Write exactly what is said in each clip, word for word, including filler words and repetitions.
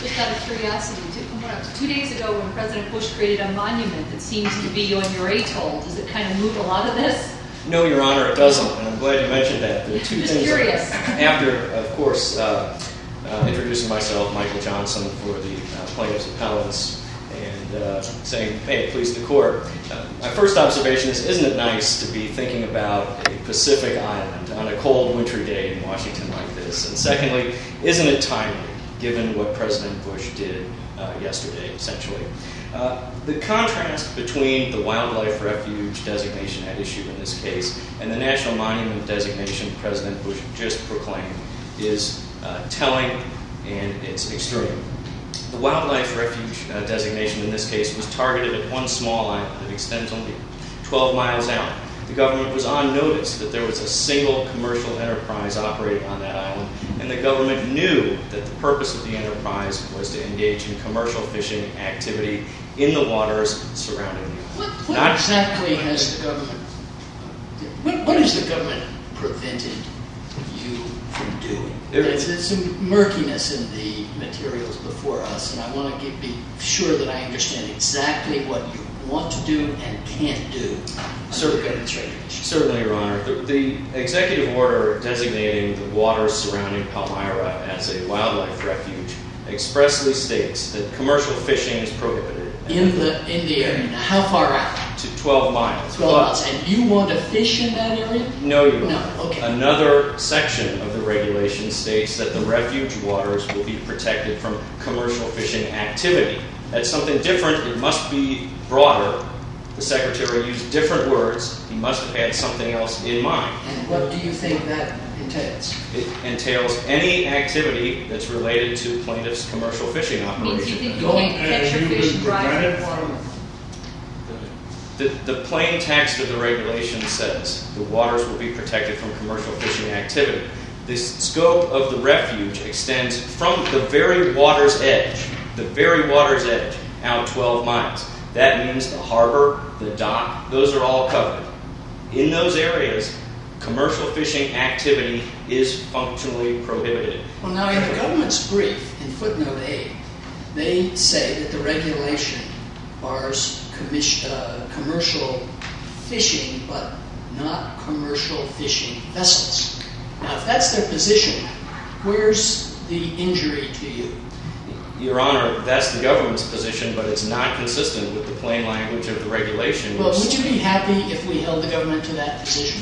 Just out of curiosity, two, two days ago when President Bush created a monument that seems to be on your atoll, does it kind of move a lot of this? No, Your Honor, it doesn't, and I'm glad you mentioned that. There are two Just things. Curious. After, of course, uh, uh, introducing myself, Michael Johnson, for the uh, plaintiff's appellants, and uh, saying, may it please the court, uh, my first observation is, isn't it nice to be thinking about a Pacific island on a cold, wintry day in Washington like this? And secondly, isn't it timely, given what President Bush did uh, yesterday, essentially? Uh, the contrast between the wildlife refuge designation at issue in this case and the national monument designation President Bush just proclaimed is uh, telling, and it's extreme. The wildlife refuge uh, designation in this case was targeted at one small island that extends only twelve miles out. The government was on notice that there was a single commercial enterprise operating on that island, and the government knew that the purpose of the enterprise was to engage in commercial fishing activity in the waters surrounding the island. What, what Not exactly has the government, what, what has the government prevented you from doing? There's, there's some murkiness in the materials before us, and I want to get, be sure that I understand exactly what you want to do and can't do under the government's regulations. Certainly, Your Honor. The, the executive order designating the waters surrounding Palmyra as a wildlife refuge expressly states that commercial fishing is prohibited. In the in the area. Now, how far out? To twelve miles. twelve miles. And you want to fish in that area? No, you don't. No, okay. Another section of the regulation states that the refuge waters will be protected from commercial fishing activity. That's something different. It must be broader. The Secretary used different words. He must have had something else in mind. And what do you think that entails? It entails any activity that's related to plaintiff's commercial fishing operation. Means you think you can't catch your fish and drive in the water? The, the plain text of the regulation says the waters will be protected from commercial fishing activity. The scope of the refuge extends from the very water's edge, the very water's edge, out twelve miles. That means the harbor, the dock, those are all covered. In those areas, commercial fishing activity is functionally prohibited. Well, now, in the government's brief, in footnote eight, they say that the regulation bars commis- uh, commercial fishing, but not commercial fishing vessels. Now, if that's their position, where's the injury to you? Your Honor, that's the government's position, but it's not consistent with the plain language of the regulation. Well, would you be happy if we held the government to that position?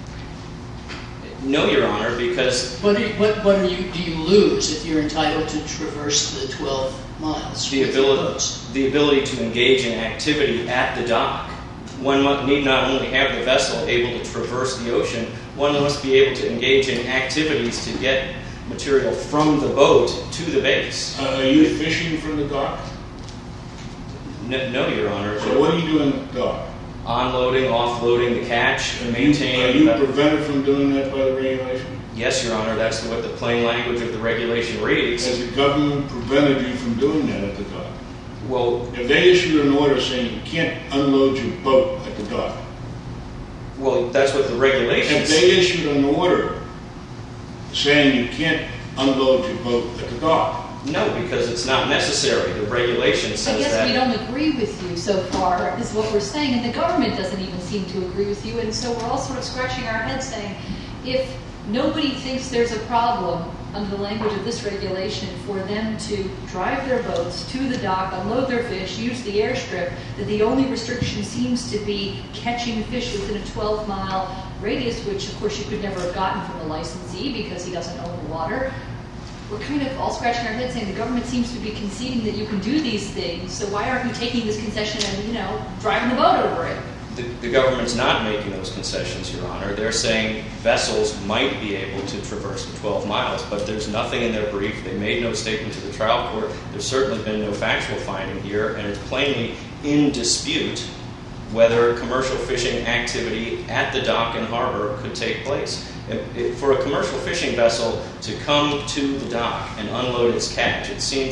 No, Your Honor, because What do you, what, what are you, do you lose if you're entitled to traverse the twelve miles? the with your ability, boats? the ability to engage in activity at the dock. One mu- need not only have the vessel able to traverse the ocean, one must be able to engage in activities to get material from the boat to the base. Uh, are you fishing from the dock? No, no, Your Honor. So what are you doing at the dock? Onloading, offloading the catch, Are you, maintaining... are you the- prevented from doing that by the regulation? Yes, Your Honor, that's what the plain language of the regulation reads. Has the government prevented you from doing that at the dock? Well, If they issued an order saying you can't unload your boat at the dock, well, that's what the regulation if says. they issued an order saying you can't unload your boat at the dock, No, because it's not necessary. The regulation I says guess that. we don't agree with you so far, is what we're saying, and the government doesn't even seem to agree with you, and so we're all sort of scratching our heads saying, if nobody thinks there's a problem under the language of this regulation for them to drive their boats to the dock, unload their fish, use the airstrip, that the only restriction seems to be catching fish within a twelve mile radius, which of course you could never have gotten from the licensee because he doesn't own the water. We're kind of all scratching our heads saying the government seems to be conceding that you can do these things, so why aren't you taking this concession and, you know, driving the boat over it? The, the government's not making those concessions, Your Honor. They're saying vessels might be able to traverse the twelve miles, but there's nothing in their brief. They made no statement to the trial court. There's certainly been no factual finding here, and it's plainly in dispute whether commercial fishing activity at the dock and harbor could take place. If, if, for a commercial fishing vessel to come to the dock and unload its catch, it seems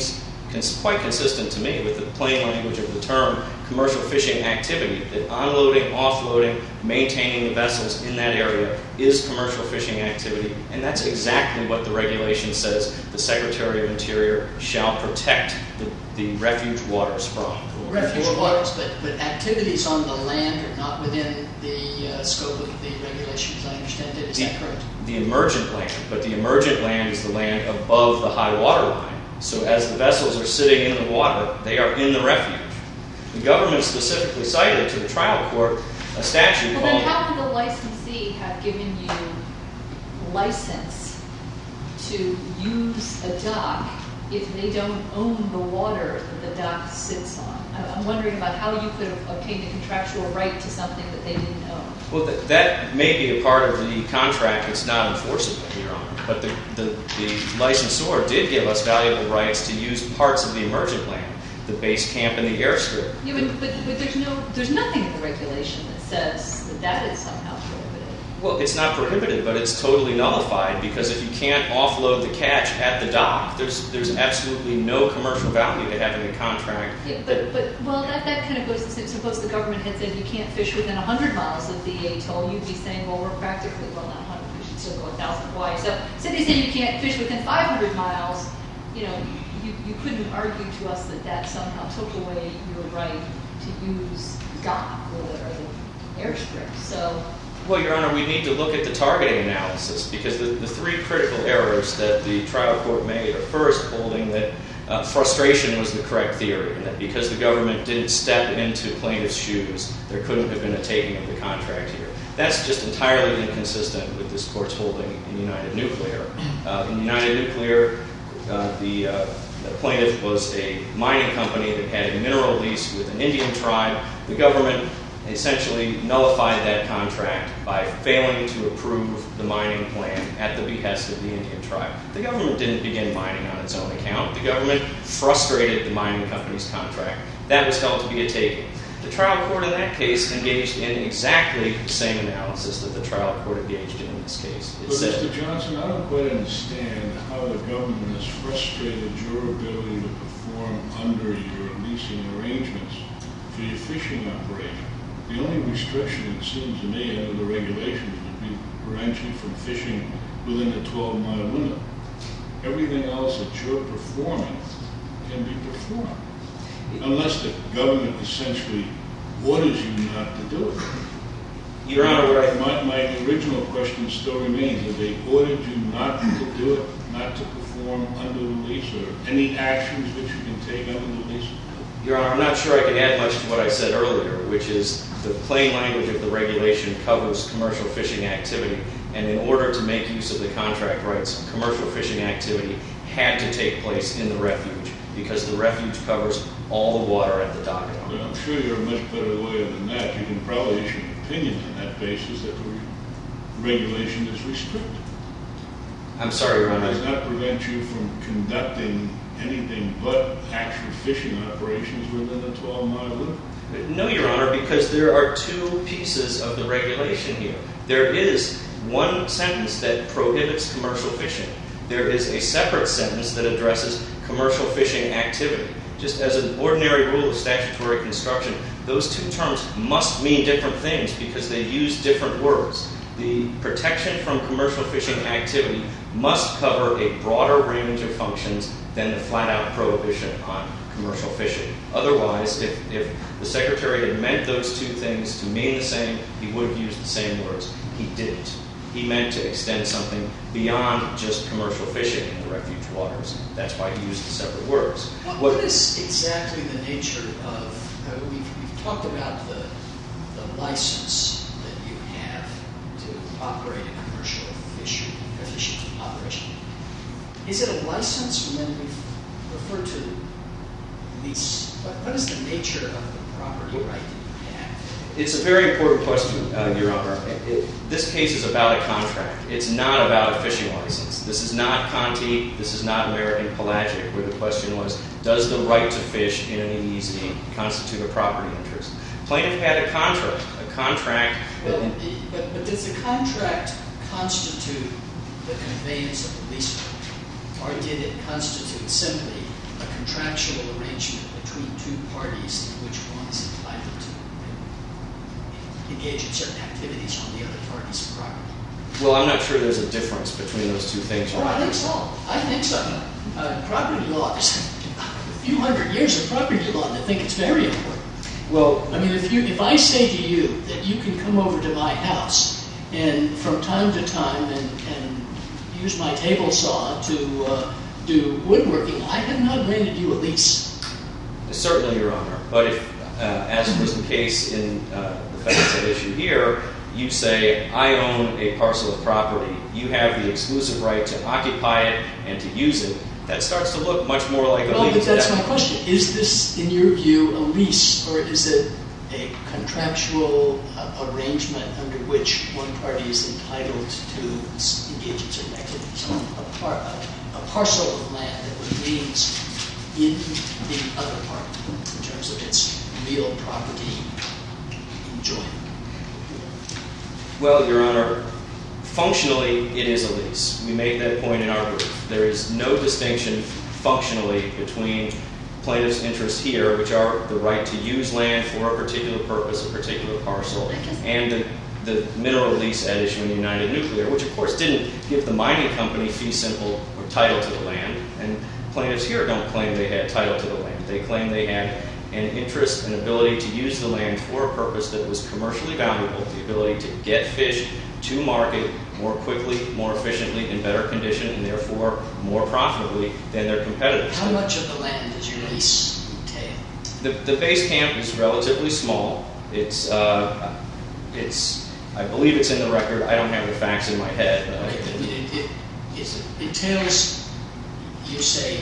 cons- quite consistent to me with the plain language of the term commercial fishing activity, that unloading, offloading, maintaining the vessels in that area is commercial fishing activity, and that's exactly what the regulation says the Secretary of Interior shall protect the, the refuge waters from. Refuge waters, but, but activities on the land are not within the uh, scope of the regulations, I understand it. Is the, that correct? The emergent land, but the emergent land is the land above the high water line. So as the vessels are sitting in the water, they are in the refuge. The government specifically cited to the trial court a statute well, called... Then how could the licensee have given you license to use a dock if they don't own the water that the dock sits on? I'm wondering about how you could have obtained a contractual right to something that they didn't own. Well, th- that may be a part of the contract. It's not enforceable, Your Honor. But the, the, the licensor did give us valuable rights to use parts of the emergent land, the base camp and the airstrip. Yeah, but, but, but there's no, there's nothing in the regulation that says that that is somehow prohibited. Well, it's not prohibited, but it's totally nullified, because if you can't offload the catch at the dock, there's there's absolutely no commercial value to having a contract. Yeah, but, but well, that, that kind of goes to, suppose the government had said you can't fish within one hundred miles of the atoll, you'd be saying, well, we're practically, well, not one hundred, we should still go one thousand Hawaii. So, so they say you can't fish within five hundred miles, you know, you, you couldn't argue to us that that somehow took away your right to use dock or the, or the airstrip. So. Well, Your Honor, we need to look at the targeting analysis, because the, the three critical errors that the trial court made are first holding that uh, frustration was the correct theory, and that because the government didn't step into plaintiff's shoes, there couldn't have been a taking of the contract here. That's just entirely inconsistent with this court's holding in United Nuclear. Uh, in United Nuclear, uh, the, uh, the plaintiff was a mining company that had a mineral lease with an Indian tribe. The government essentially nullified that contract by failing to approve the mining plan at the behest of the Indian tribe. The government didn't begin mining on its own account. The government frustrated the mining company's contract. That was held to be a taking. The trial court in that case engaged in exactly the same analysis that the trial court engaged in in this case. It but said, Mister Johnson, I don't quite understand how the government has frustrated your ability to perform under your leasing arrangements for your fishing operation. The only restriction, it seems to me, under the regulations would be prevent you from fishing within the twelve mile limit. Everything else that you're performing can be performed, unless the government essentially orders you not to do it. Your Honor, what I... My, my original question still remains. Have they ordered you not to do it, not to perform under the lease, or any actions that you can take under the lease? Your Honor, I'm not sure I can add much to what I said earlier, which is the plain language of the regulation covers commercial fishing activity, and in order to make use of the contract rights, commercial fishing activity had to take place in the refuge, because the refuge covers all the water at the dock. Well, I'm sure you're a much better lawyer than that. You can probably issue an opinion on that basis that the regulation is restricted. I'm sorry, Your Honor. It does not prevent you from conducting anything but actual fishing operations within the twelve mile limit. No, Your Honor, because there are two pieces of the regulation here. There is one sentence that prohibits commercial fishing. There is a separate sentence that addresses commercial fishing activity. Just as an ordinary rule of statutory construction, those two terms must mean different things because they use different words. The protection from commercial fishing activity must cover a broader range of functions than the flat-out prohibition on commercial fishing. Otherwise, if, if the Secretary had meant those two things to mean the same, he would have used the same words. He didn't. He meant to extend something beyond just commercial fishing in the refuge waters. That's why he used the separate words. What, what is exactly the nature of, uh, we've, we've talked about the, the license that you have to operate a commercial fishing, a fishing operation. Is it a license, and then we've referred to lease? What, what is the nature of the property right that you have? It's a very important question, uh, Your Honor. It, it, this case is about a contract. It's not about a fishing license. This is not Conti. This is not American Pelagic, where the question was, does the right to fish in an E E Z constitute a property interest? Plaintiff had a contract. A contract. Well, that, but, but does the contract constitute the conveyance of the lease, or did it constitute simply a contractual arrangement between two parties in which one is entitled to engage in certain activities on the other party's property. Well, I'm not sure there's a difference between those two things. Oh, I think so. I think so. Uh, property law, there's a few hundred years of property law, and I think it's very important. Well, I mean, if you, if I say to you that you can come over to my house and from time to time and, and use my table saw to uh, do woodworking, I have not granted you a lease. Certainly, Your Honor. But if, uh, as was the case in uh, the facts at issue here, you say, I own a parcel of property, you have the exclusive right to occupy it and to use it, that starts to look much more like a well, lease. But that's my question. Is this, in your view, a lease, or is it a contractual uh, arrangement under which one party is entitled to engage in certain activities? A, par a, a parcel of land that was liens in the other party in terms of its real property enjoyment. Well, Your Honor, functionally, it is a lease. We make that point in our brief. There is no distinction functionally between plaintiff's interests here, which are the right to use land for a particular purpose, a particular parcel, and the, the mineral lease at issue in United Nuclear, which of course didn't give the mining company fee simple or title to the land. And plaintiffs here don't claim they had title to the land. They claim they had an interest and ability to use the land for a purpose that was commercially valuable, the ability to get fish to market more quickly, more efficiently, in better condition, and therefore more profitably than their competitors. How much of the land does your lease entail? The, the base camp is relatively small. It's, uh, it's, I believe it's in the record. I don't have the facts in my head. But Right. I, It, it, it, it entails, you say,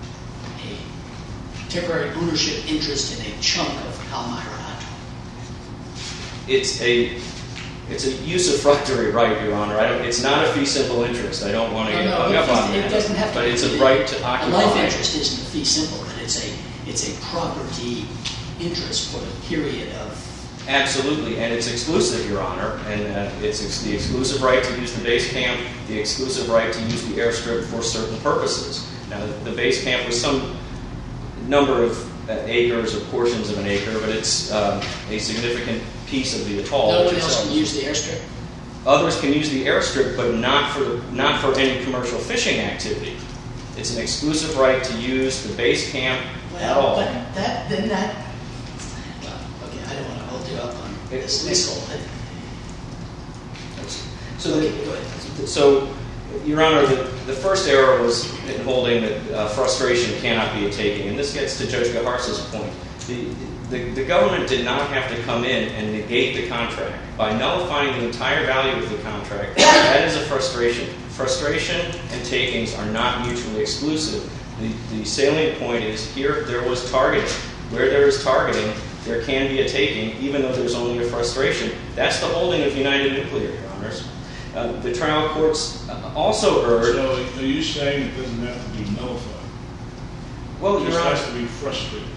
a temporary ownership interest in a chunk of Palmyra Atoll. it's a It's a usufructory right, Your Honor. I don't, it's not a fee simple interest. I don't want to No, get no, hung it up on doesn't- it that. doesn't have to But be. it's a right to A occupy. life interest isn't a fee simple, but it's a it's a property interest for a period of. Absolutely, and it's exclusive, Your Honor. And uh, it's ex- the exclusive right to use the base camp, the exclusive right to use the airstrip for certain purposes. Now, the, the base camp was some number of uh, acres or portions of an acre, but it's um, a significant piece of the atoll. No one which else itself- can use the airstrip. Others can use the airstrip, but not for the, not for any commercial fishing activity. It's an exclusive right to use the base camp at Well, all. but that then that. Well, okay, I don't want to hold you up on this leasehold. So, Okay, the, go ahead. so, Your Honor, the, the first error was in holding that uh, frustration cannot be a taking, and this gets to Judge Gahars's point. The, the, the government did not have to come in and negate the contract. By nullifying the entire value of the contract, that is a frustration. Frustration and takings are not mutually exclusive. The, the salient point is here there was targeting. Where there is targeting, there can be a taking, even though there's only a frustration. That's the holding of United Nuclear, Your Honors. Uh, the trial courts also erred. So are you saying it doesn't have to be nullified? Well, It Your just Honor, has to be frustrated.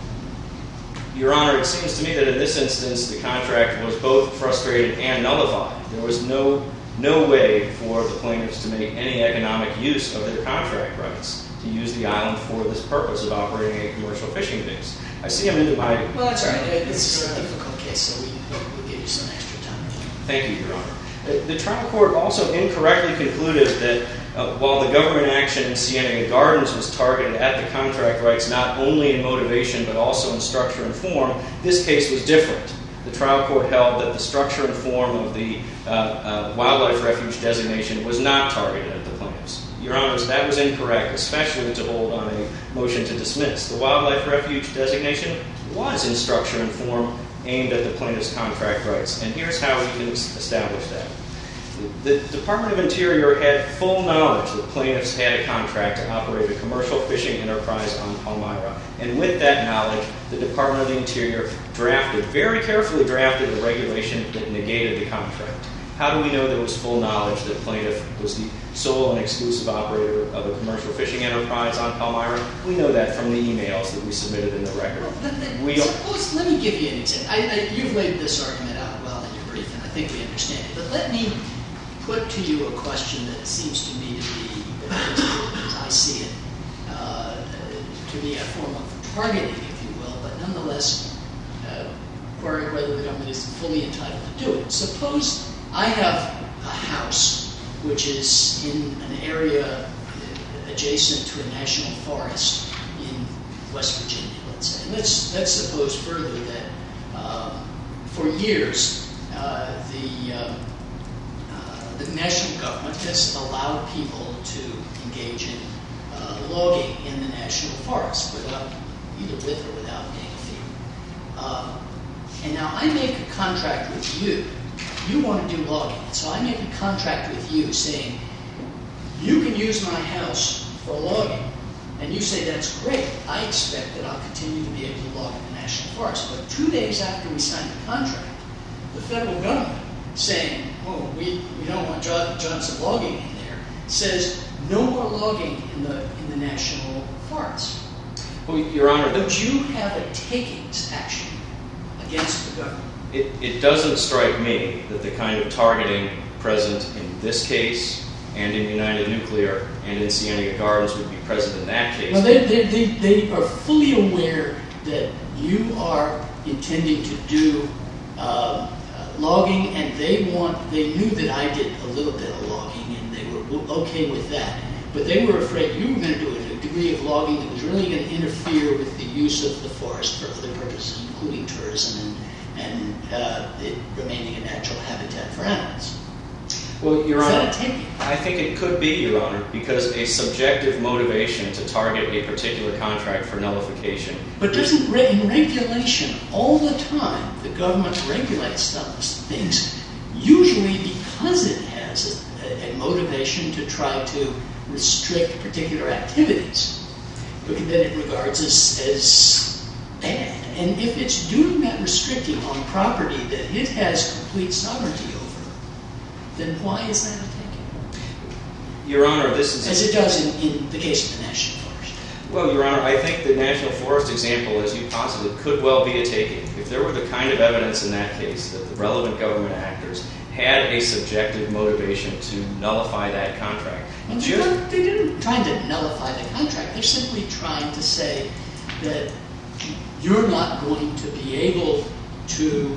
Your Honor, it seems to me that in this instance the contract was both frustrated and nullified. There was no no way for the plaintiffs to make any economic use of their contract rights to use the island for this purpose of operating a commercial fishing base. I see I'm into my. Well, that's all right. It's a difficult case, so we, we'll give you some extra time. Thank you, Your Honor. The, the trial court also incorrectly concluded that uh, while the government action in Cienega Gardens was targeted at the contract rights not only in motivation but also in structure and form, this case was different. The trial court held that the structure and form of the uh, uh, wildlife refuge designation was not targeted at the plaintiffs. Your Honors, that was incorrect, especially to hold on a motion to dismiss. The wildlife refuge designation was in structure and form aimed at the plaintiff's contract rights, and here's how we can establish that. The Department of Interior had full knowledge that plaintiffs had a contract to operate a commercial fishing enterprise on Palmyra. And with that knowledge, the Department of the Interior drafted, very carefully drafted a regulation that negated the contract. How do we know there was full knowledge that plaintiff was the sole and exclusive operator of a commercial fishing enterprise on Palmyra? We know that from the emails that we submitted in the record. Well, but the, we suppose, let me give you an example. I, I, you've laid this argument out well in your brief, and I think we understand it. But let me put to you a question that seems to me to be, as I see it, uh, to be a form of targeting, if you will, but nonetheless uh, query whether the government is fully entitled to do it. Suppose I have a house which is in an area adjacent to a national forest in West Virginia, let's say. And let's, let's suppose further that um, for years uh, the, uh, uh, the national government has allowed people to engage in uh, logging in the national forest without, either with or without paying a fee. Uh, and now I make a contract with you. You want to do logging, so I make a contract with you saying, you can use my house for logging, and you say that's great. I expect that I'll continue to be able to log in the national forest. But two days after we signed the contract, the federal government saying, oh, we, we don't want John, Johnson logging in there, says no more logging in the in the national forest. Well, Your Honor, But you have a takings action against the government. It, it doesn't strike me that the kind of targeting present in this case and in United Nuclear and in Cienega Gardens would be present in that case. Well, they, they, they, they are fully aware that you are intending to do uh, uh, logging, and they want, they knew that I did a little bit of logging, and they were okay with that. But they were afraid you were going to do a degree of logging that was really going to interfere with the use of the forest for other purposes, including tourism and and uh, it remaining a natural habitat for animals. Well, Your Is Honor, that a taking? I think it could be, Your Honor, because a subjective motivation to target a particular contract for nullification. But doesn't re- in regulation all the time the government regulates things, usually because it has a, a motivation to try to restrict particular activities, because that it regards as, as bad. And if it's doing that restricting on property that it has complete sovereignty over, then why is that a taking? Your Honor, this is... As it does in, in the case of the National Forest. Well, Your Honor, I think the National Forest example, as you posited, could well be a taking. If there were the kind of evidence in that case that the relevant government actors had a subjective motivation to nullify that contract. Well, they're not, they didn't trying to nullify the contract. They're simply trying to say that you're not going to be able to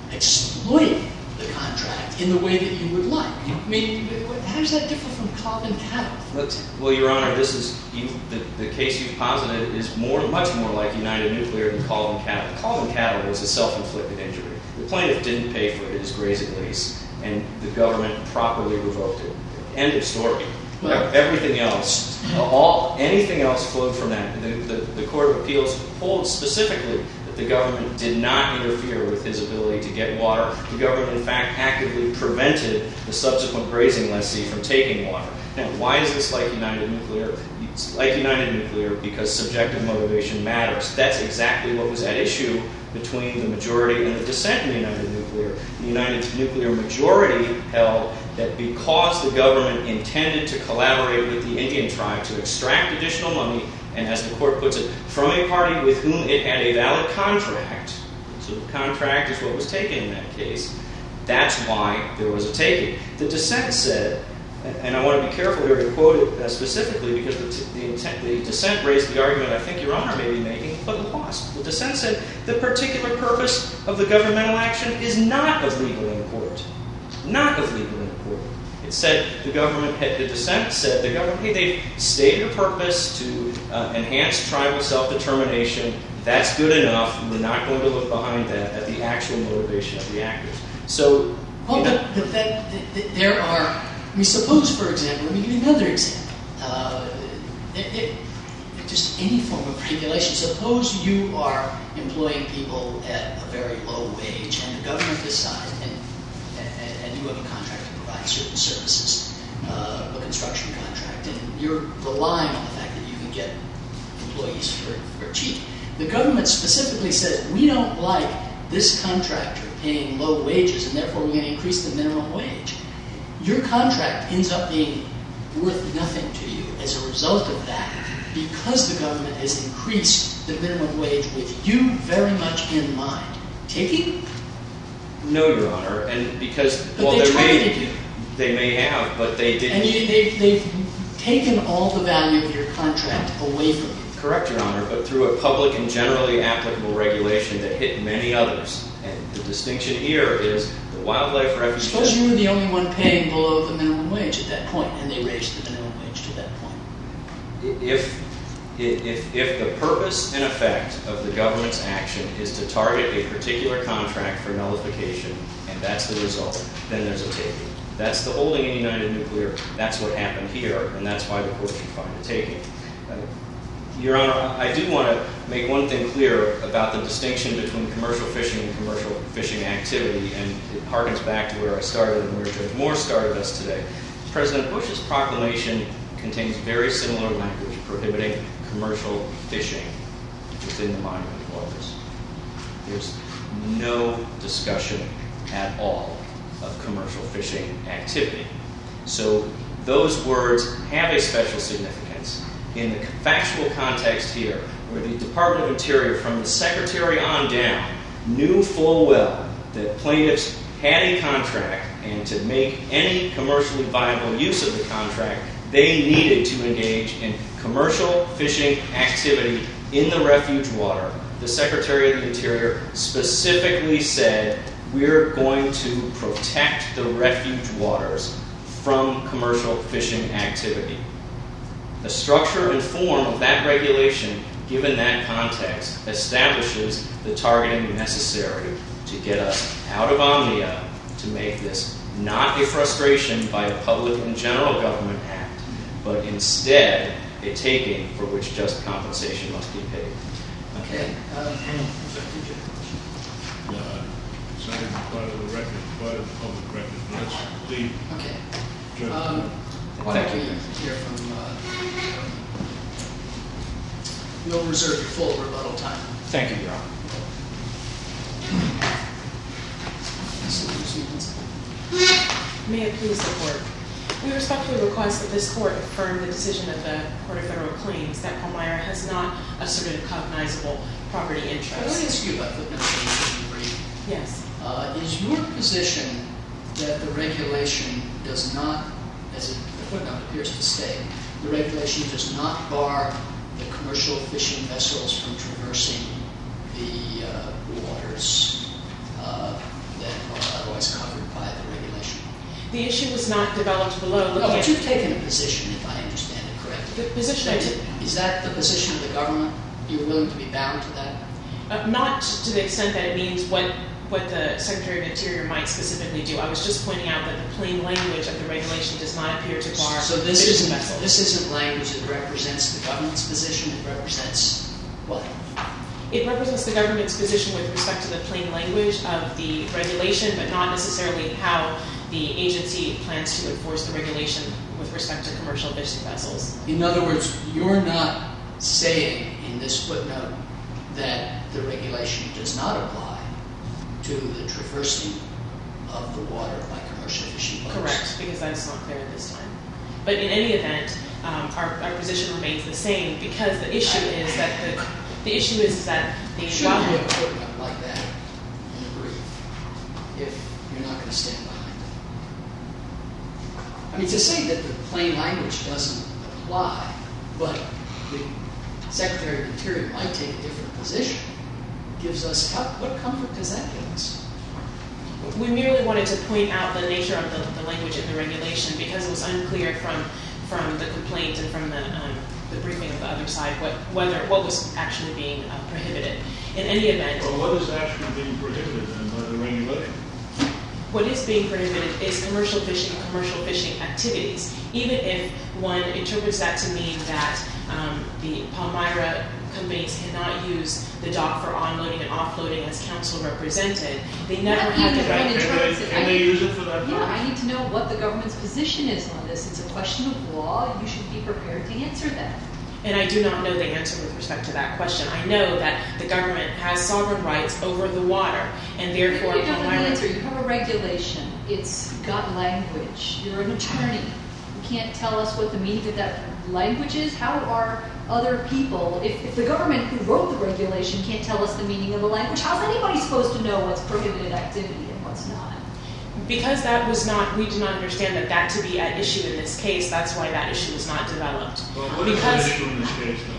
exploit the contract in the way that you would like. I mean, how does that differ from Calvin Cattle? Let's, well, Your Honor, this is you, the, the case you've posited is more, much more like United Nuclear than Calvin Cattle. Calvin Cattle was a self-inflicted injury. The plaintiff didn't pay for his grazing lease, and the government properly revoked it. End of story. Well, everything else, all anything else flowed from that. The, the, the Court of Appeals holds specifically that the government did not interfere with his ability to get water. The government, in fact, actively prevented the subsequent grazing lessee from taking water. Now, why is this like United Nuclear? It's like United Nuclear because subjective motivation matters. That's exactly what was at issue between the majority and the dissent in United Nuclear. The United Nuclear majority held that because the government intended to collaborate with the Indian tribe to extract additional money, and as the court puts it, from a party with whom it had a valid contract, so the contract is what was taken in that case, that's why there was a taking. The dissent said, and I want to be careful here to quote it uh, specifically because the, the, intent, the dissent raised the argument I think Your Honor may be making, but lost. The dissent said the particular purpose of the governmental action is not of legal import. Not of legal import. It said the government, had, the dissent said the government, hey, they've stated a purpose to uh, enhance tribal self-determination. That's good enough. We're not going to look behind that at the actual motivation of the actors. So, well, you know, but, but that, that, there are, I mean, suppose, for example, let me give you another example. Uh, it, it, just any form of regulation. Suppose you are employing people at a very low wage, and the government decides, and, and, and you have a contract to provide certain services, uh, a construction contract, and you're relying on the fact that you can get employees for, for cheap. The government specifically says, we don't like this contractor paying low wages, and therefore we're going to increase the minimum wage. Your contract ends up being worth nothing to you as a result of that, because the government has increased the minimum wage with you very much in mind. Taking? No, Your Honor, and because but well, they they targeted may you. they may have, but they didn't. And you, they, they've taken all the value of your contract away from you. correct, Your Honor, but through a public and generally applicable regulation that hit many others. And the distinction here is the wildlife refuge. Suppose you were the only one paying below the minimum wage at that point, and they raised the minimum wage to that point. If, if, if the purpose and effect of the government's action is to target a particular contract for nullification, and that's the result, then there's a taking. That's the holding in United Nuclear. That's what happened here, and that's why the court should find a taking. Uh, Your Honor, I do want to make one thing clear about the distinction between commercial fishing and commercial fishing activity, and it harkens back to where I started and where Judge Moore started us today. President Bush's proclamation contains very similar language prohibiting commercial fishing within the monument waters. There's no discussion at all of commercial fishing activity. So those words have a special significance. In the factual context here, where the Department of Interior, from the Secretary on down, knew full well that plaintiffs had a contract, and to make any commercially viable use of the contract, they needed to engage in commercial fishing activity in the refuge water. The Secretary of the Interior specifically said, we're going to protect the refuge waters from commercial fishing activity. The structure and form of that regulation, given that context, establishes the targeting necessary to get us out of omnia to make this not a frustration by a public and general government act, but instead a taking for which just compensation must be paid. Okay. Um, Uh, It's not even part of the record, part of the public record. Let's leave. okay. Judge. Um, why Thank don't we you. hear from, uh, we'll reserve your full rebuttal time. Thank you, Your Honor. May it please the Court. We respectfully request that this Court affirm the decision of the Court of Federal Claims that Palmyra has not asserted a cognizable property Let me interest. ask you about footnote three. Yes. Uh, is your position that the regulation does not, as it, the footnote appears to state, the regulation does not bar the commercial fishing vessels from traversing the uh, waters uh, that are otherwise covered by the regulation? The issue was not developed below. No, Looking but at you've taken a position, if I understand it correctly. the position I took, Is that the position of the government? You're willing to be bound to that? uh, not to the extent that it means what what the Secretary of Interior might specifically do. I was just pointing out that the plain language of the regulation does not appear to bar So this fishing isn't, vessels. this isn't language that represents the government's position, it represents what? It represents the government's position with respect to the plain language of the regulation, but not necessarily how the agency plans to enforce the regulation with respect to commercial fishing vessels. In other words, you're not saying in this footnote that the regulation does not apply to the traversing of the water by commercial fishing boats. Correct, because that is not clear at this time. But in any event, um, our, our position remains the same because the issue is that the the issue is that the Shouldn't wild- you have a footnote like that in the brief if you're not going to stand behind it? I mean, to say that the plain language doesn't apply, but the Secretary of the Interior might take a different position, gives us, how, what comfort does that give us? we merely wanted to point out the nature of the, the language in the regulation because it was unclear from from the complaint and from the um, the briefing of the other side what whether what was actually being uh, prohibited. In any event, Well, what is actually being prohibited then by the regulation? what is being prohibited is commercial fishing, commercial fishing activities. Even if one interprets that to mean that um, the Palmyra companies cannot use the dock for onloading and offloading as counsel represented, they never Not had even the right. when it Can they, terms- can I they need- use it for that Yeah, I purpose? need to know what the government's position is on this. It's a question of law. You should be prepared to answer that. And I do not know the answer with respect to that question. I know that the government has sovereign rights over the water, and therefore You don't have the Palmyra. answer. You have a regulation. It's got language. You're an attorney. You can't tell us what the meaning of that language is. How are other people, if, if the government who wrote the regulation can't tell us the meaning of the language, how's anybody supposed to know what's prohibited activity and what's not? Because that was not, we do not understand that that to be at issue in this case. That's why that issue was not developed. Well, what is Because- the issue in this case then?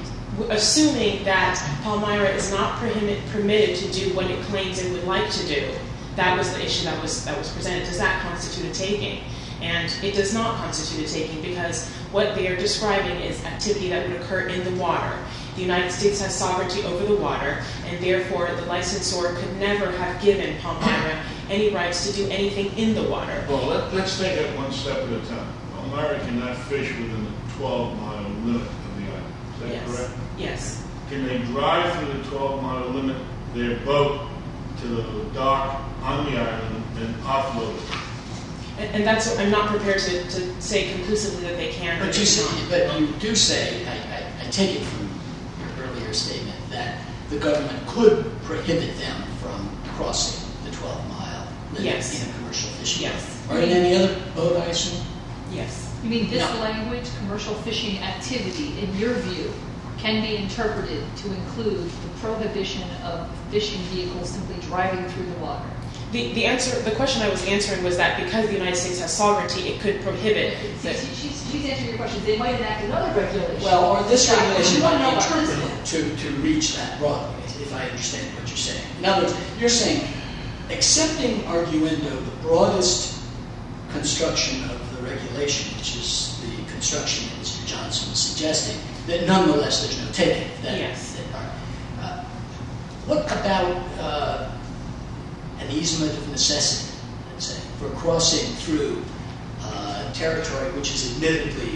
assuming that Palmyra is not prohibit, permitted to do what it claims it would like to do. That was the issue that was that was presented. Does that constitute a taking? And it does not constitute a taking because what they are describing is activity that would occur in the water. The United States has sovereignty over the water, and therefore the licensor could never have given Palmyra any rights to do anything in the water. Well, let, let's take it one step at a time. Palmyra cannot fish within the twelve-mile limit of the island. Is that Yes. correct? Yes. Can they drive through the twelve-mile limit, their boat, to the dock on the island and offload it? And, and that's what I'm not prepared to, to say conclusively that they can. or But you they say, cannot. but you do say, I, I, I take it from your earlier statement, that the government could prohibit them from crossing the twelve-mile limit Yes. in a commercial fishing boat. Yes. Or in any other boat, I assume? Yes. You mean this No. language, commercial fishing activity, in your view, can be interpreted to include the prohibition of fishing vehicles simply driving through the water? The, the answer, the question I was answering was that because the United States has sovereignty, it could prohibit. The, She's, she's, she's answering your question. They might enact another regulation. Well, or this Yeah, regulation we wanna might know be about this interpreted one. to, to reach that broadly, if I understand what you're saying. In other words, you're saying, accepting arguendo, the broadest construction of the regulation, which is the construction that Mister Johnson was suggesting, that nonetheless there's no taking. That, Yes. that are, uh, what about uh, an easement of necessity, let's say, for crossing through uh, territory which is admittedly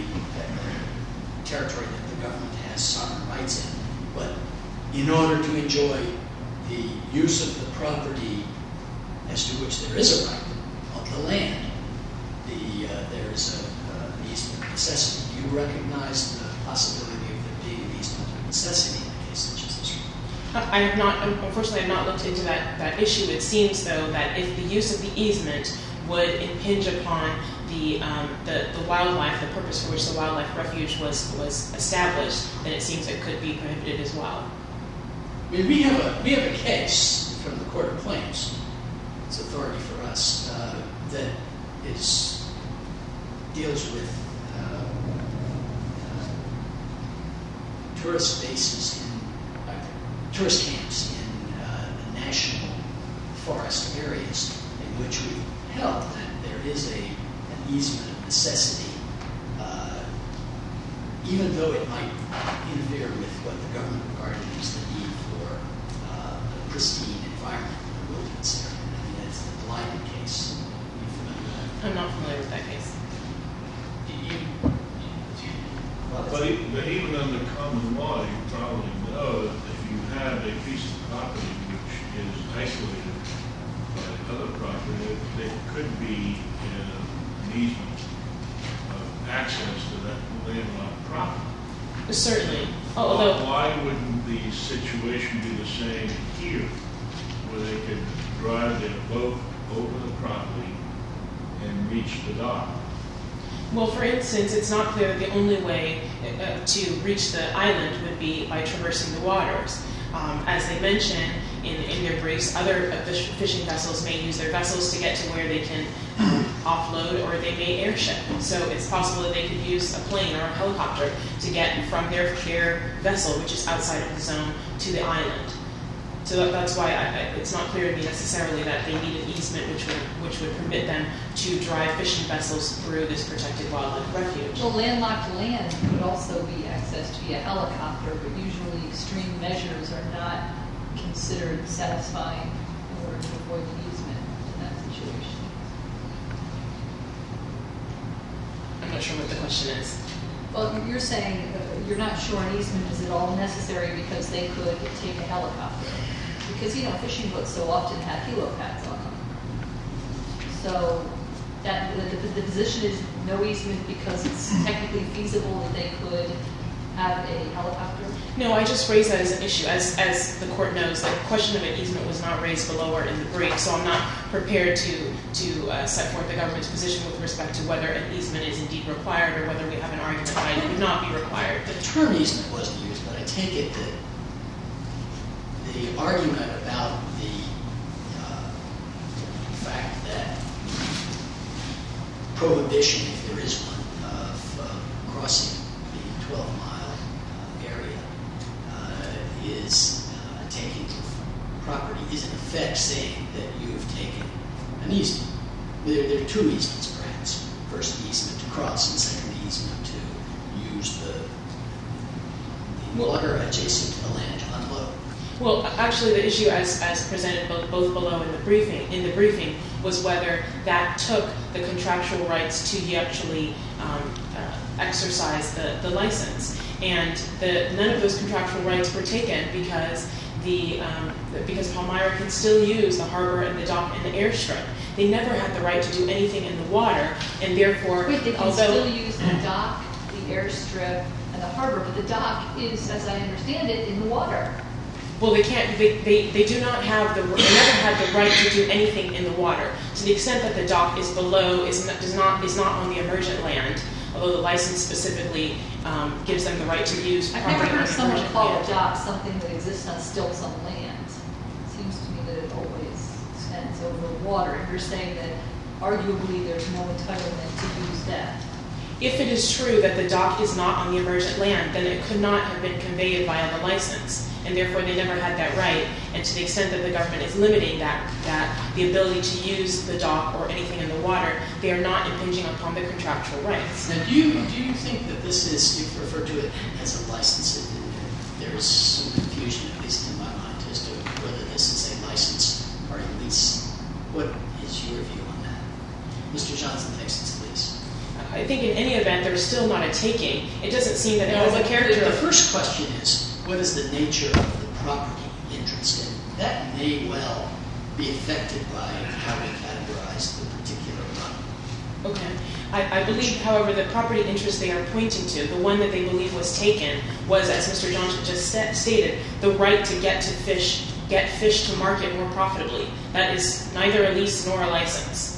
uh, territory that the government has sovereign rights in, but in order to enjoy the use of the property as to which there is a right of the land, the, uh, there is a, uh, an easement of necessity. Do you recognize the possibility of there being an easement of necessity in the case such as this one? I have not, unfortunately, I have not looked into that, that issue. It seems, though, that if the use of the easement would impinge upon the, um, the, the wildlife, the purpose for which the wildlife refuge was, was established, then it seems it could be prohibited as well. I mean, we have a we have a case from the Court of Claims. It's authority for us uh, that is deals with uh, uh, tourist bases in uh, tourist camps in uh, the national forest areas, in which we held that there is a an easement of necessity, uh, even though it might interfere with what the government regarded as the need for uh, a pristine environment in the wilderness area. I mean, it's the Blyden case. Are you familiar with that? I'm not familiar with that case. But, e- but even under common law, you probably know that if you have a piece of property which is isolated by other property, that there could be uh, an easement of access to that landlocked property. Certainly. Although, Why wouldn't the situation be the same here, where they could drive their boat over the property and reach the dock? well, for instance, it's not clear that the only way uh, to reach the island would be by traversing the waters. Um, as they mention in, in their briefs, other uh, fish, fishing vessels may use their vessels to get to where they can um, offload, or they may airship. So it's possible that they could use a plane or a helicopter to get from their, their vessel, which is outside of the zone, to the island. So that, that's why I, I, it's not clear to me necessarily that they need an easement which would, which would permit them to drive fishing vessels through this protected wildlife refuge. Well, landlocked land could also be accessed via helicopter, but usually extreme measures are not considered satisfying in order to avoid an easement in that situation. I'm not sure what the question is. Well, you're saying uh, you're not sure an easement is at all necessary because they could take a helicopter. Because, you know, fishing boats so often have helipads on them. So that the, the, the position is no easement because it's technically feasible that they could have a helicopter? No, I just raised that as an issue. As, as the court knows, the question of an easement was not raised below or in the brief, so I'm not prepared to, to uh, set forth the government's position with respect to whether an easement is indeed required or whether we have an argument why it would not be required. The term easement wasn't used, but I take it that the argument about the uh, fact that prohibition, if there is one, of uh, crossing the twelve-mile uh, area property is in effect saying that you've taken an easement. There, there are two easements, perhaps. First easement to cross, and second easement to use the, the water adjacent to the land to unload. Well, actually, the issue, as, as presented both, both below in the briefing, in the briefing, was whether that took the contractual rights to actually um, uh, exercise the, the license, and the, none of those contractual rights were taken because the um, because Palmyra can still use the harbor and the dock and the airstrip. They never had the right to do anything in the water, and therefore, Wait, they can although still use the dock, the airstrip, and the harbor, but the dock is, as I understand it, in the water. Well, they can't. They, they, they do not have the. They never had the right to do anything in the water. To the extent that the dock is below, is not, does not is not on the emergent land. Although the license specifically um, gives them the right to use. I've never heard on someone emergent call land. a dock something that exists on stilts on land. It seems to me that it always extends over water. And you're saying that arguably there's no entitlement to use that. If it is true that the dock is not on the emergent land, then it could not have been conveyed via the license, and therefore they never had that right. And to the extent that the government is limiting that, that the ability to use the dock or anything in the water, they are not impinging upon the contractual rights. Now, do you do you think that this is, you've referred to it as a license, there is some confusion, at least in my mind, as to whether this is a license or a lease. What is your view on that? Mister Johnson thinks it's a lease. I think in any event, there's still not a taking. It doesn't seem that it has a character. The first question is, what is the nature of the property interest? And that may well be affected by how we categorize the particular run. Okay. I, I believe, however, the property interest they are pointing to, the one that they believe was taken, was, as Mister Johnson just st- stated, the right to get to fish, get fish to market more profitably. That is neither a lease nor a license.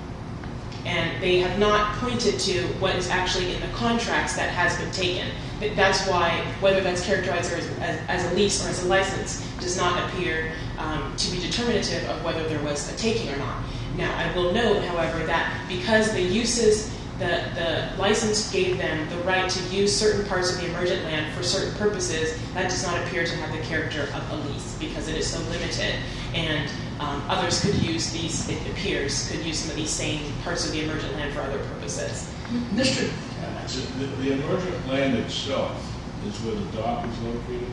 And they have not pointed to what is actually in the contracts that has been taken. That's why, whether that's characterized as, as, as a lease or as a license, does not appear um, to be determinative of whether there was a taking or not. Now, I will note, however, that because the uses, the, the license gave them the right to use certain parts of the emergent land for certain purposes, that does not appear to have the character of a lease because it is so limited. And um, others could use these, it appears, could use some of these same parts of the emergent land for other purposes. Mister Uh, so the, the emergent land itself is where the dock is located?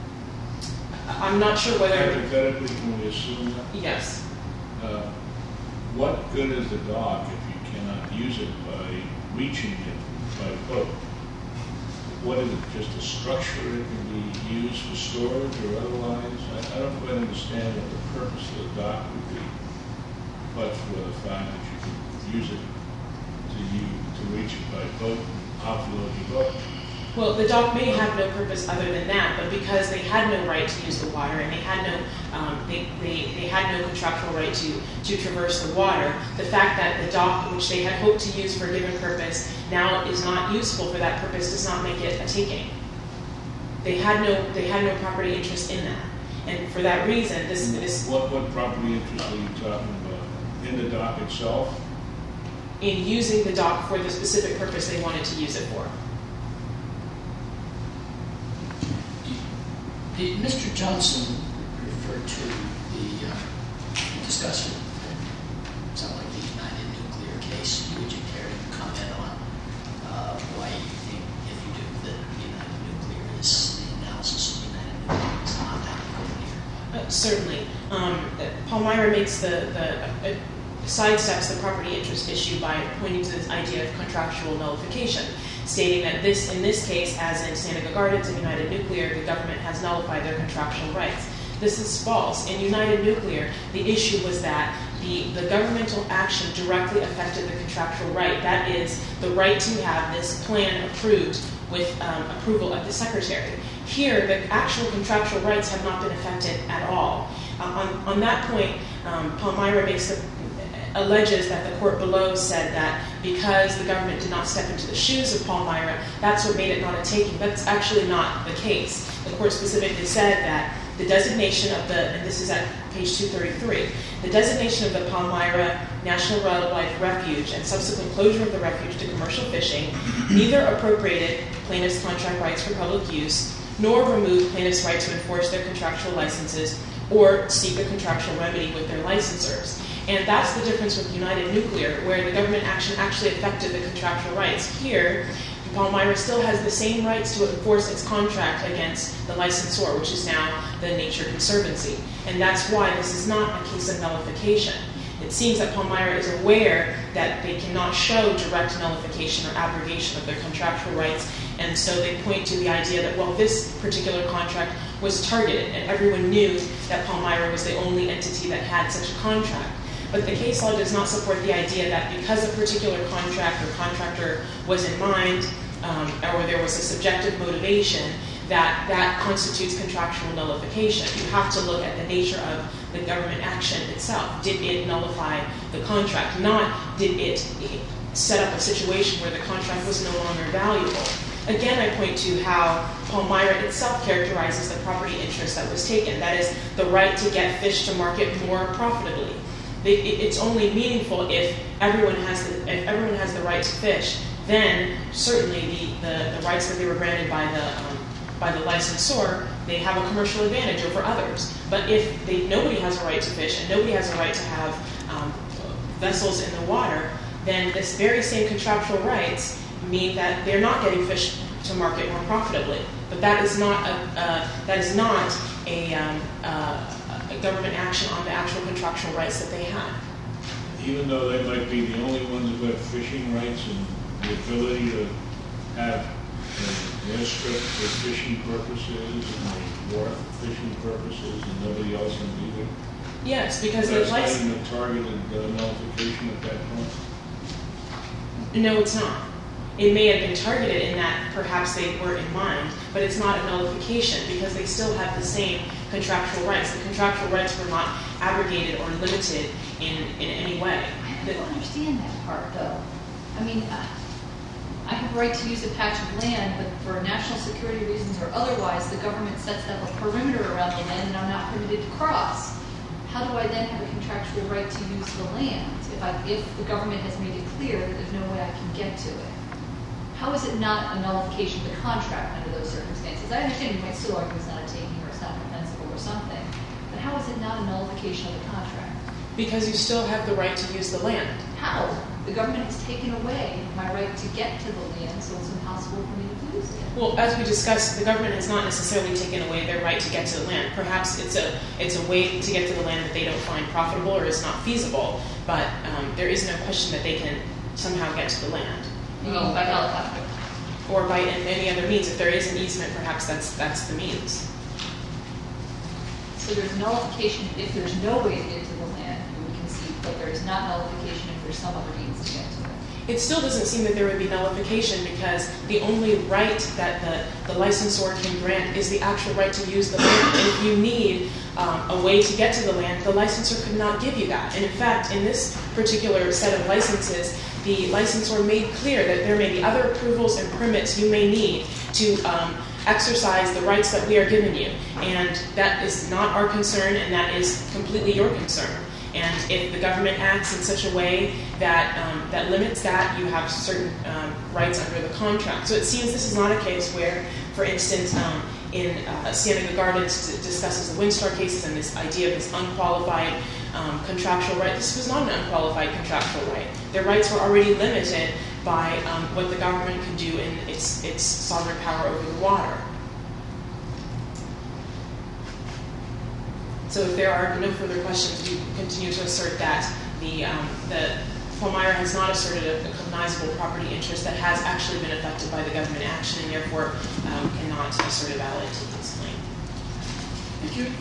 I'm not sure whether... Hypothetically, can we assume that? Yes. Uh, what good is the dock if you cannot use it by reaching it by boat? What is it, just a structure that can be used for storage or otherwise? I, I don't quite understand what the purpose of the dock would be, but for the fact that you can use it to, you, to reach it by boat and offload your boat. Well, the dock may have no purpose other than that, but because they had no right to use the water and they had no, um, they, they, they had no contractual right to, to traverse the water, the fact that the dock, which they had hoped to use for a given purpose, now is not useful for that purpose does not make it a taking. They had no, they had no property interest in that, and for that reason, this, this What, what property interest are you talking about? In the dock itself? in using the dock for the specific purpose they wanted to use it for. Did Mister Johnson refer to the uh, discussion? It sounds like the United Nuclear case. Would you care to comment on uh, why you think, if you do, that United Nuclear is the analysis of United Nuclear is not applicable here? Uh, certainly. Um, Palmyra makes the, the uh, sidesteps the property interest issue by pointing to this idea of contractual nullification, stating that this, in this case, as in Santiago Gardens and United Nuclear, the government has nullified their contractual rights. This is false. In United Nuclear, the issue was that the, the governmental action directly affected the contractual right. That is, the right to have this plan approved with um, approval of the Secretary. Here, the actual contractual rights have not been affected at all. Um, on, on that point, um, Palmyra makes the alleges that the court below said that because the government did not step into the shoes of Palmyra, that's what made it not a taking. That's actually not the case. The court specifically said that the designation of the, and this is at page two thirty-three, the designation of the Palmyra National Wildlife Refuge and subsequent closure of the refuge to commercial fishing neither appropriated plaintiffs' contract rights for public use nor remove plaintiffs' right to enforce their contractual licenses or seek a contractual remedy with their licensors. And that's the difference with United Nuclear, where the government action actually affected the contractual rights. Here, Palmyra still has the same rights to enforce its contract against the licensor, which is now the Nature Conservancy. And that's why this is not a case of nullification. It seems that Palmyra is aware that they cannot show direct nullification or abrogation of their contractual rights, and so they point to the idea that, well, this particular contract was targeted, and everyone knew that Palmyra was the only entity that had such a contract. But the case law does not support the idea that because a particular contract or contractor was in mind, um, or there was a subjective motivation, that that constitutes contractual nullification. You have to look at the nature of the government action itself. Did it nullify the contract? Not did it set up a situation where the contract was no longer valuable. Again, I point to how Palmyra itself characterizes the property interest that was taken. That is, the right to get fish to market more profitably. It's only meaningful if everyone has the, if everyone has the right to fish. Then certainly the, the, the rights that they were granted by the um, by the licensor, they have a commercial advantage over others. But if they, nobody has a right to fish and nobody has a right to have um, vessels in the water, then this very same contractual rights mean that they're not getting fish to market more profitably. But that is not a uh, that is not a, um, uh, a government action on the actual contractual rights that they have. Even though they might be the only ones who have fishing rights and the ability to have an airstrip for fishing purposes and a wharf for fishing purposes, and nobody else can do it. Yes, because that's the license. not even a targeted uh, nullification at that point. No, it's not. It may have been targeted in that perhaps they were in mind, but it's not a nullification because they still have the same contractual rights. The contractual rights were not abrogated or limited in, in any way. I don't understand that part, though. I mean, uh, I have a right to use a patch of land, but for national security reasons or otherwise, the government sets up a perimeter around the land and I'm not permitted to cross. How do I then have a contractual right to use the land if, I, if the government has made it clear that there's no way I can get to it? How is it not a nullification of the contract under those circumstances? I understand you might still argue it's not a taking or it's not compensable or something, but how is it not a nullification of the contract? Because you still have the right to use the land. How? The government has taken away my right to get to the land, so it's impossible for me to use it. Well, as we discussed, the government has not necessarily taken away their right to get to the land. Perhaps it's a it's a way to get to the land that they don't find profitable or is not feasible, but um, there is no question that they can somehow get to the land. You mean by helicopter? Or by any other means. If there is an easement, perhaps that's that's the means. So there's nullification if there's no way to get to the land, you would concede, but there is not nullification if there's some other means to get to it. It still doesn't seem that there would be nullification because the only right that the, the licensor can grant is the actual right to use the land. And if you need um, a way to get to the land, the licensor could not give you that. And in fact, in this particular set of licenses, the licensor made clear that there may be other approvals and permits you may need to um, exercise the rights that we are giving you. And that is not our concern, and that is completely your concern. And if the government acts in such a way that um, that limits that, you have certain um, rights under the contract. So it seems this is not a case where, for instance, um, in uh, Cienega Gardens discusses the Windstar cases and this idea of this unqualified um, contractual right. This was not an unqualified contractual right. Their rights were already limited by um, what the government can do in its its sovereign power over the water. So if there are no further questions, we continue to assert that the um, the Palmyra has not asserted a, a cognizable property interest that has actually been affected by the government action, and therefore um, cannot assert a valid takings claim. Thank you.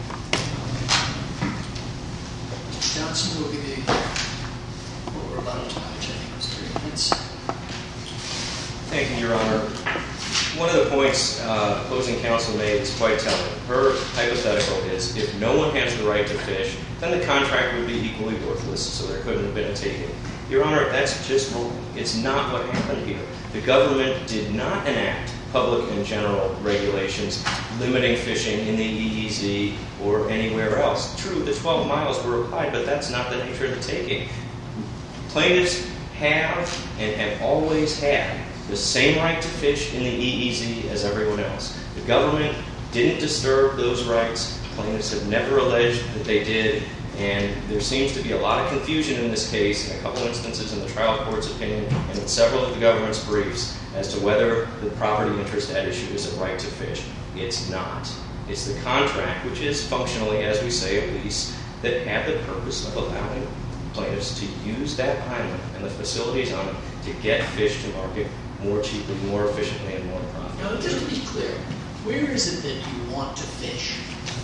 Mister Johnson will give you over a lot of time, which I think was three minutes. Thank you, Your Honor. One of the points uh, opposing counsel made is quite telling. Her hypothetical is if no one has the right to fish, then the contract would be equally worthless, so there couldn't have been a taking. Your Honor, that's just wrong. It's not what happened here. The government did not enact public and general regulations limiting fishing in the E E Z or anywhere else. True, the twelve miles were applied, but that's not the nature of the taking. Plaintiffs have and have always had the same right to fish in the E E Z as everyone else. The government didn't disturb those rights. Plaintiffs have never alleged that they did, and there seems to be a lot of confusion in this case, in a couple instances in the trial court's opinion, and in several of the government's briefs, as to whether the property interest at issue is a right to fish. It's not. It's the contract, which is functionally, as we say, a lease, that had the purpose of allowing plaintiffs to use that island and the facilities on it to get fish to market more cheaply, more efficiently, and more profitably. Now, just to be clear, where is it that you want to fish?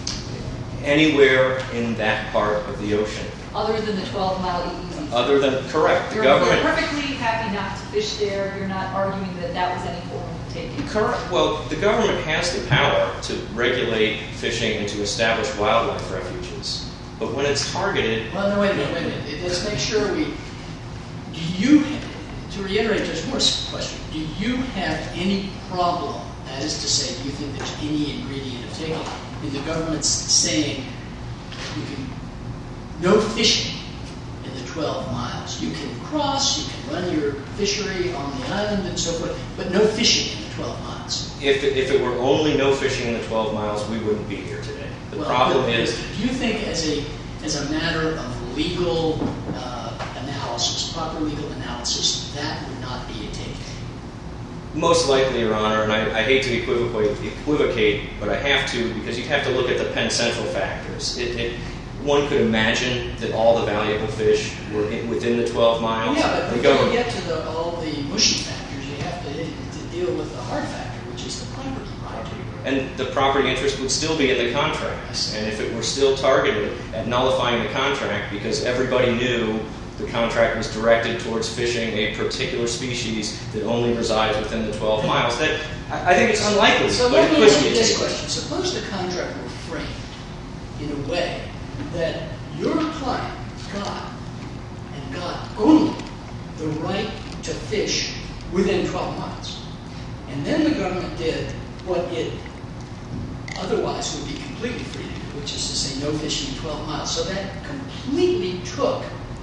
Anywhere in that part of the ocean. Other than the twelve mile E E Z? Other than, correct, the You're, government... you're perfectly happy not to fish there. You're not arguing that that was any form of taking? Correct. Well, the government has the power to regulate fishing and to establish wildlife refuges. But when it's targeted... Well, no, wait a minute, wait a minute. Let's make sure we... Do you, to reiterate Judge Moore's question, do you have any problem, that is to say, do you think there's any ingredient of taking, in the government's saying you can, no fishing in the twelve miles. You can cross, you can run your fishery on the island and so forth, but no fishing in the twelve miles. If it, if it were only no fishing in the twelve miles, we wouldn't be here today. The well, problem but, is... Do you think as a, as a matter of legal uh, analysis, proper legal analysis, that would not be a taking? Most likely, Your Honor, and I, I hate to equivocate, equivocate, but I have to, because you have to look at the Penn Central factors. It, it, one could imagine that all the valuable fish were in, within the twelve miles. Yeah, but the before government, you get to the, all the mushy factors, you have to, to deal with the hard factor, which is the property right. and the property interest would still be in the contracts. And if it were still targeted at nullifying the contract because everybody knew the contract was directed towards fishing a particular species that only resides within the twelve miles, that I, I think it's unlikely. So but let it me could ask be you a this taking. question. Suppose the contract were framed in a way that your client got and got only the right to fish within twelve miles. And then the government did what it otherwise would be completely free to do, which is to say no fishing in twelve miles. So that completely took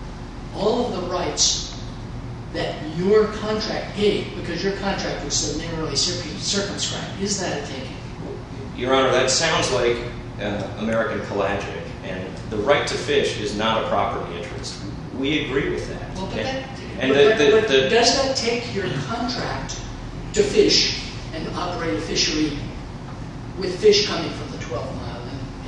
all of the rights that your contract gave, because your contract was so narrowly circumscribed. Is that a taking? Your Honor, that sounds like uh, American pelagic, and the right to fish is not a property interest. We agree with that. Well, but, and, that, and but, the, the, but the, does that take your contract to fish and operate a fishery with fish coming from the twelve mile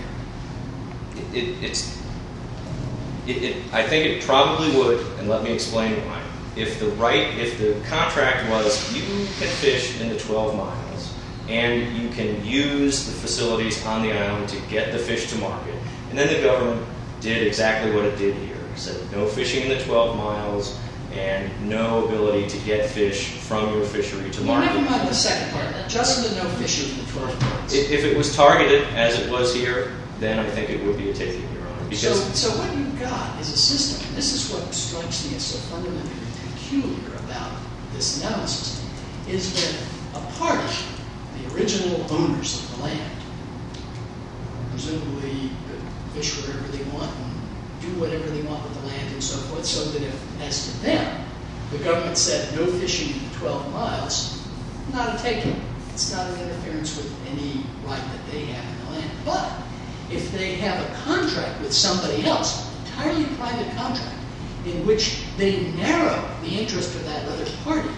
area? it, it, it's It, it, I think it probably would, and let me explain why. If the right, if the contract was you can fish in the twelve miles, and you can use the facilities on the island to get the fish to market, and then the government did exactly what it did here. It said no fishing in the twelve miles, and no ability to get fish from your fishery to Well, market. never mind the second part, just the no fishing in the twelve miles. If, if it was targeted, as it was here, then I think it would be a taking, Your Honor. Because So, so what you've got is a system, and this is what strikes me as so fundamentally peculiar about this analysis, is that a party, the original owners of the land, presumably fish whatever they want and do whatever they want with the land and so forth, so that if, as to them, the government said no fishing in twelve miles, not a taking. It's not an interference with any right that they have in the land. But if they have a contract with somebody else, an entirely private contract, in which they narrow the interest of that other party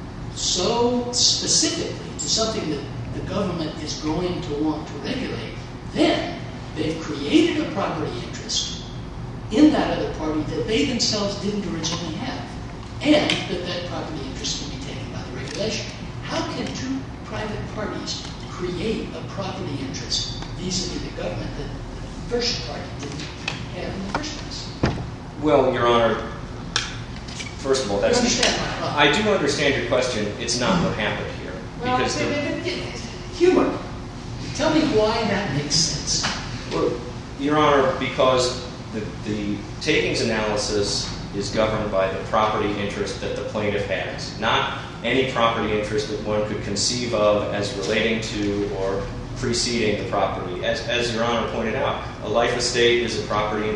so specifically to something that the government is going to want to regulate, then they've created a property interest in that other party that they themselves didn't originally have, and that that property interest can be taken by the regulation. How can two private parties create a property interest vis-a-vis the government that the first party didn't have in the first place? Well, Your Honor, first of all, that's... You understand my problem? I do understand your question. It's not what happened here. Well, because the, humor. Tell me why that makes sense. well, Your Honor, because the, the takings analysis is governed by the property interest that the plaintiff has, not any property interest that one could conceive of as relating to or preceding the property. As, as Your Honor pointed out, a life estate is a property interest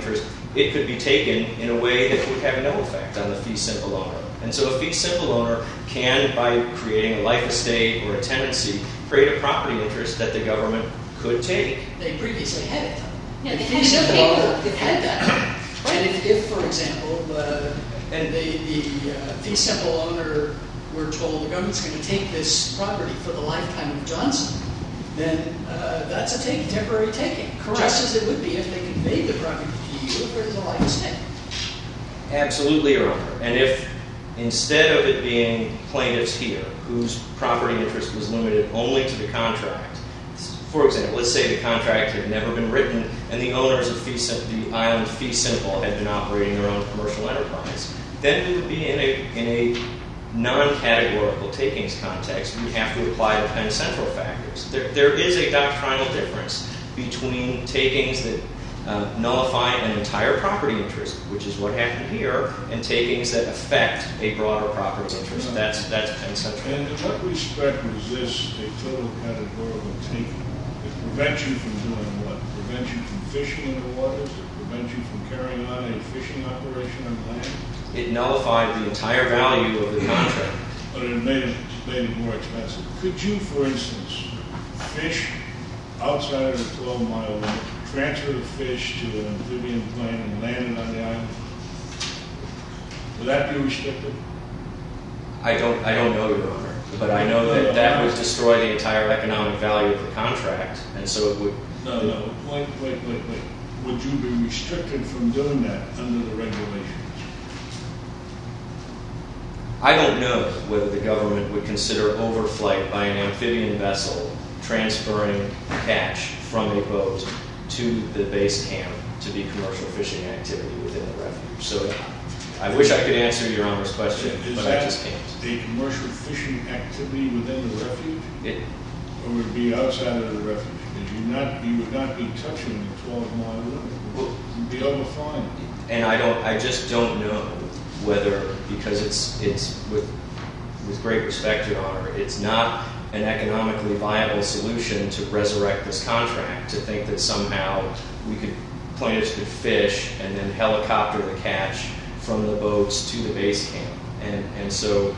it could be taken in a way that would have no effect on the fee simple owner. And so a fee simple owner can, by creating a life estate or a tenancy, create a property interest that the government could take. They previously had it. Yeah, The they fee had it simple okay. owner it had that. And if, if, for example, uh, And- the, the uh, fee simple owner were told the government's going to take this property for the lifetime of Johnson, then uh, that's a take, temporary taking. Correct. Just as it would be if they conveyed the property to you if there's a life estate. Absolutely, Your Honor. And if instead of it being plaintiffs here, whose property interest was limited only to the contract, for example, let's say the contract had never been written and the owners of fee Sim- the island fee simple had been operating their own commercial enterprise, then we would be in a in a non-categorical takings context. We'd have to apply the Penn Central factors. There, there is a doctrinal difference between takings that uh, nullify an entire property interest, which is what happened here, and takings that affect a broader property interest. That's that's Penn Central. And in what respect was this a total categorical taking? It prevents you from doing what? Prevents you from fishing in the waters? It prevents you from carrying on a fishing operation on land? It nullified the entire value of the contract. But it made it, made it more expensive. Could you, for instance, fish outside of the twelve mile limit, transfer the fish to an amphibian plane and land it on the island? Would that be restricted? I don't, I don't know, Your Honor, but I know that that would destroy the entire economic value of the contract, and so it would. No, no, wait, wait, wait, wait. Would you be restricted from doing that under the regulations? I don't know whether the government would consider overflight by an amphibian vessel transferring catch from a boat to the base camp to be commercial fishing activity within the refuge. So I wish I could answer Your Honor's question, Is but I that just can't. a commercial fishing activity within the refuge? It, Or would it be outside of the refuge? Because you not, you would not be touching the twelve mile limit. Well- You'd be overflying. and I don't, I just don't know whether, because it's, it's with, with great respect, Your Honor, it's not an economically viable solution to resurrect this contract, to think that somehow we could, plaintiffs could fish and then helicopter the catch from the boats to the base camp. And, and so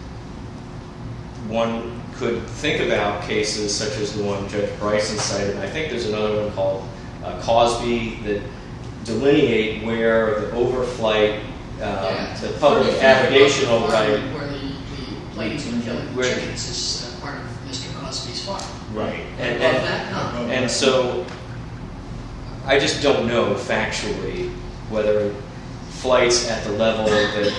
one could think about cases such as the one Judge Bryson cited, and I think there's another one called uh, Cosby, that delineate where the overflight, uh, Yeah. the public Where the- navigational where right. the- Where the, the planes were killing Where- chickens is uh, part of Mister Cosby's farm. Right. And, And, above and, that, no. and so I just don't know factually whether flights at the level that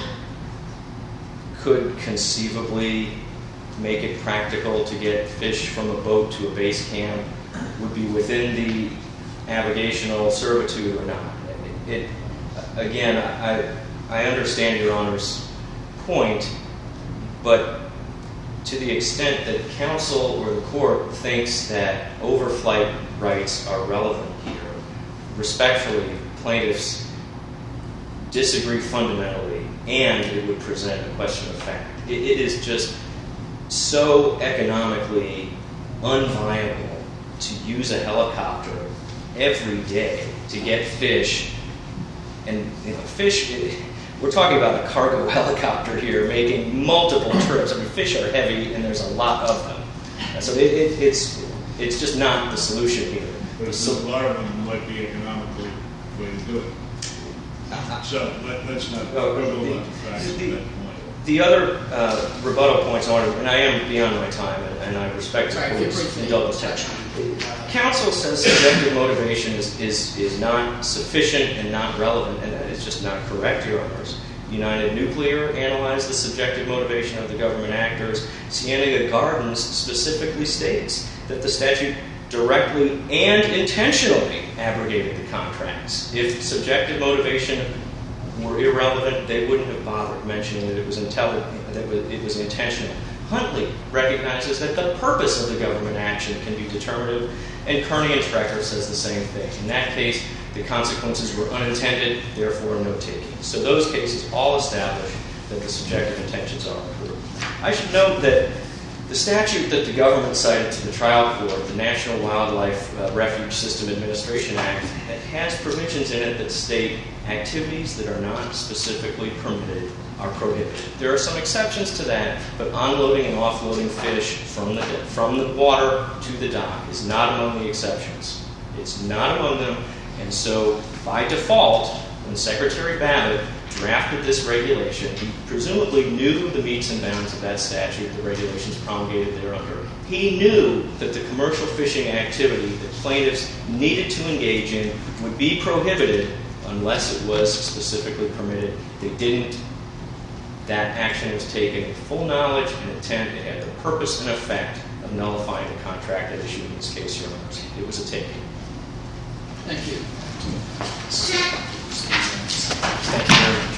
could conceivably make it practical to get fish from a boat to a base camp would be within the navigational servitude or not. It, it, again, I, I understand Your Honor's point, but to the extent that counsel or the court thinks that overflight rights are relevant here, respectfully, plaintiffs disagree fundamentally, and it would present a question of fact. It, it is just so economically unviable to use a helicopter every day to get fish. And you know, fish, we're talking about a cargo helicopter here making multiple trips. I mean, fish are heavy, and there's a lot of them. And so it, it, it's it's just not the solution here. But The a sol- lot of them might be economically way to do it. So let, let's not Oh, quibble the- about the facts at the- that point. The other uh, rebuttal points I want to, and I am beyond my time, and, and I respect the Sorry, if you court's briefly indulgence. touch on uh, Counsel says subjective motivation is, is, is not sufficient and not relevant, and that is just not correct, Your Honors. United Nuclear analyzed the subjective motivation of the government actors. Cienega Gardens specifically states that the statute directly and intentionally abrogated the contracts. If subjective motivation were irrelevant, they wouldn't have bothered mentioning that it was intelligent, that it was intentional. Huntley recognizes that the purpose of the government action can be determinative, and Kearney and Trecker says the same thing. In that case, the consequences were unintended, therefore no taking. So those cases all establish that the subjective intentions are approved. I should note that The statute that the government cited to the trial court, the National Wildlife uh, Refuge System Administration Act, that has provisions in it that state activities that are not specifically permitted are prohibited. There are some exceptions to that, but unloading and offloading fish from the, from the water to the dock is not among the exceptions. It's not among them, and so by default, when Secretary Babbitt drafted this regulation, he presumably knew the metes and bounds of that statute, the regulations promulgated thereunder. He knew that the commercial fishing activity that plaintiffs needed to engage in would be prohibited unless it was specifically permitted. They didn't. That action was taken with full knowledge and intent. It had the purpose and effect of nullifying the contract at issue in this case, Your Honors. It was a taking. Thank you.